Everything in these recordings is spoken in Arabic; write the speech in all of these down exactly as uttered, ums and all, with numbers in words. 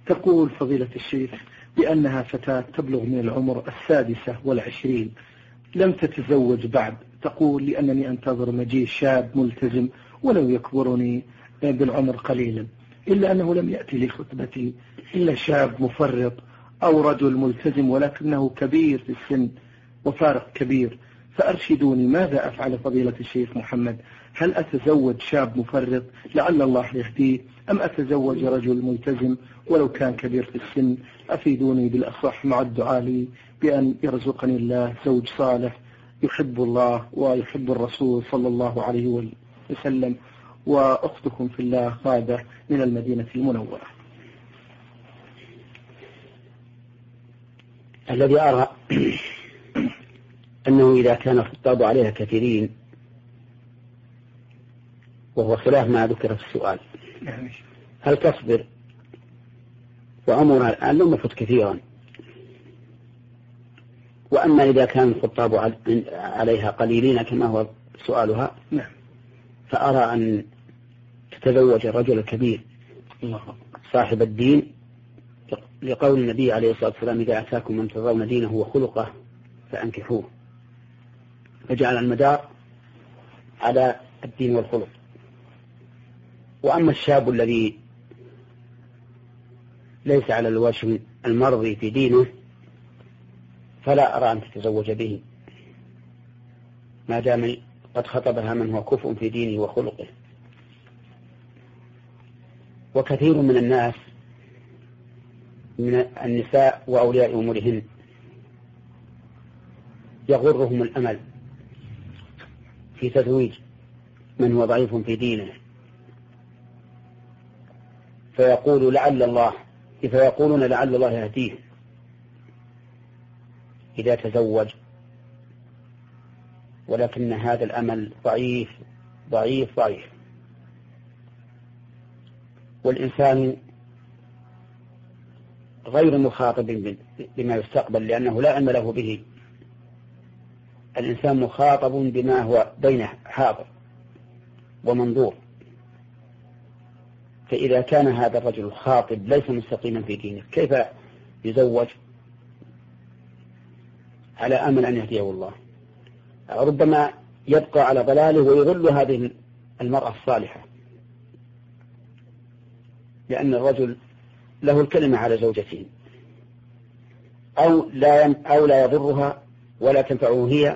تقول فضيلة الشيخ بأنها فتاة تبلغ من العمر السادسة والعشرين، لم تتزوج بعد. تقول لأنني أنتظر مجيء شاب ملتزم ولو يكبرني بالعمر قليلا، إلا أنه لم يأتي لخطبتي إلا شاب مفرط أو رجل ملتزم ولكنه كبير في السن وفارق كبير، فأرشدوني ماذا أفعل فضيلة الشيخ محمد؟ هل أتزوج شاب مفرط لعل الله يهديه، أم أتزوج رجل ملتزم ولو كان كبير في السن؟ أفيدوني بالأصح مع الدعاء لي بأن يرزقني الله زوج صالح يحب الله ويحب الرسول صلى الله عليه وسلم. وأختكم في الله غادة من المدينة المنورة. الذي أرى أنه إذا كان الخطاب عليها كثيرين، وهو خلاف ما ذكر في السؤال، هل تصبر؟ وعمرها الآن لم يفت كثيرا. وأما إذا كان الخطاب عليها قليلين كما هو سؤالها، فأرى أن تتزوج الرجل الكبير صاحب الدين، لقول النبي عليه الصلاة والسلام: إذا أتاكم من ترضون دينه وخلقه فأنكحوه. فجعل المدار على الدين والخلق. وأما الشاب الذي ليس على الوجه المرضي في دينه فلا أرى أن تتزوج به ما دام قد خطبها من هو كفء في دينه وخلقه. وكثير من الناس من النساء وأولياء أمورهن يغرهم الأمل في تزويج من هو ضعيف في دينه، فيقول لعل الله فيقولون لعل الله يهديه إذا تزوج، ولكن هذا الأمل ضعيف ضعيف ضعيف. والإنسان غير مخاطب بما يستقبل لأنه لا علم له به. الإنسان مخاطب بما هو بينه حاضر ومنظور. فإذا كان هذا الرجل الخاطب ليس مستقيما في دينه كيف يزوج على أمل أن يهديه الله؟ ربما يبقى على ضلاله ويضل هذه المرأة الصالحة، لأن الرجل له الكلمة على زوجته، أو لا أو لا يضرها ولا تنفعه هي،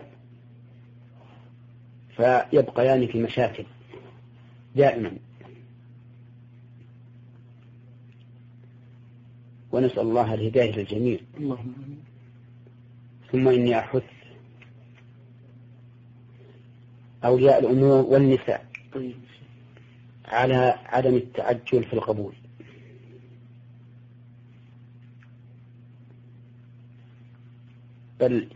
فيبقيان في مشاكل دائما. ونسأل الله الهداية للجميع. ثم إني أحث أولياء الأمور والنساء على عدم التعجل في القبول، بل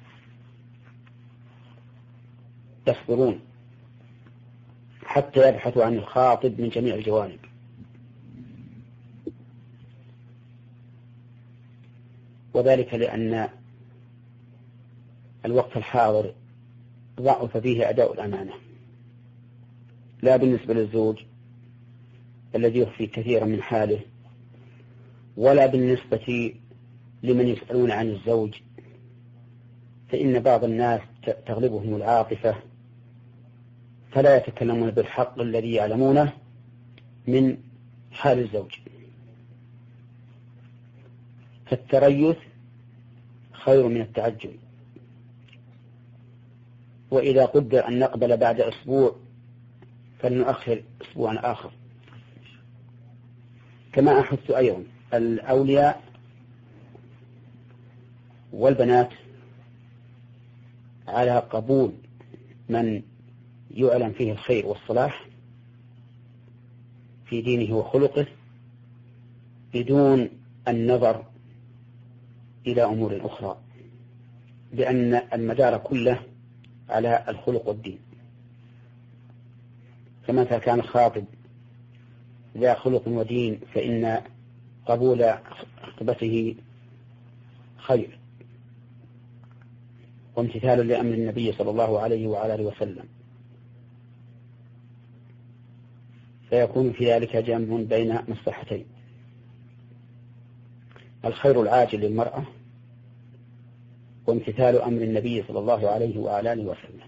يصبرون حتى يبحثوا عن الخاطب من جميع الجوانب. وذلك لأن الوقت الحاضر ضعف فيه أداء الأمانة، لا بالنسبة للزوج الذي يخفي كثيرا من حاله، ولا بالنسبة لمن يسألون عن الزوج، فإن بعض الناس تغلبهم العاطفة فلا يتكلمون بالحق الذي يعلمونه من حال الزوج. فالتريث خير من التعجل. وإذا قدر أن نقبل بعد أسبوع فلنؤخر أسبوعا آخر. كما أحث أيضا الأولياء والبنات على قبول من يعلم فيه الخير والصلاح في دينه وخلقه بدون النظر إلى أمور أخرى، لأن المدار كله على الخلق والدين. فمتى كان الخاطب ذا خلق ودين فإن قبول خطبته خير وامتثال لأمر النبي صلى الله عليه وعلى آله وسلم، فيكون في ذلك جمع بين مصلحتين. الخير العاجل للمرأة وامتثال أمر النبي صلى الله عليه وآله وسلم.